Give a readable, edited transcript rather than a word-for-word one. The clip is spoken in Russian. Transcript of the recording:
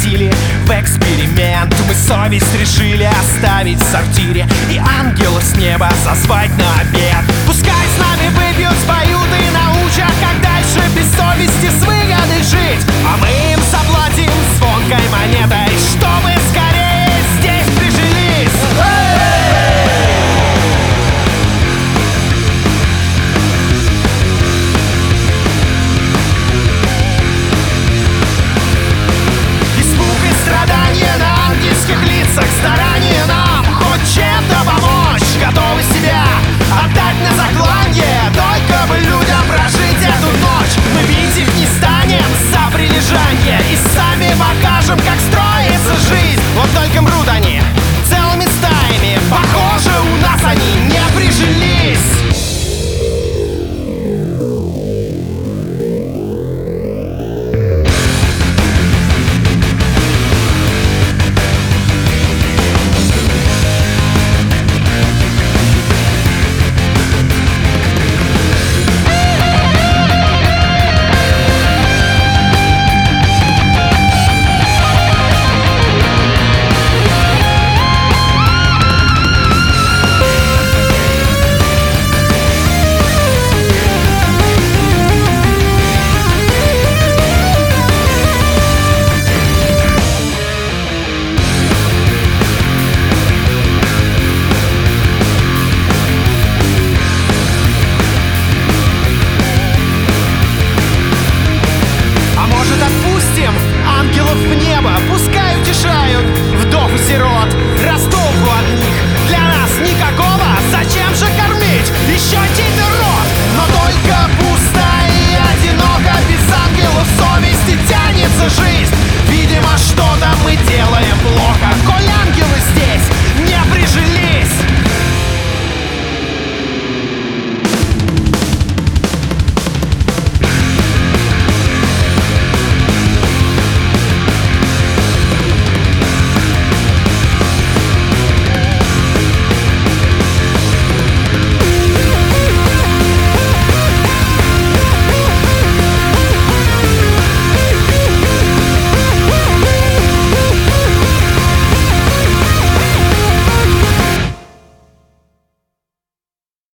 пригласили в эксперимент. Мы совесть решили оставить в сортире и ангелов с неба зазвать на обед. Пускай с нами выпьют, споют и научат, как дальше без совести с выгодой жить. А мы им заплатим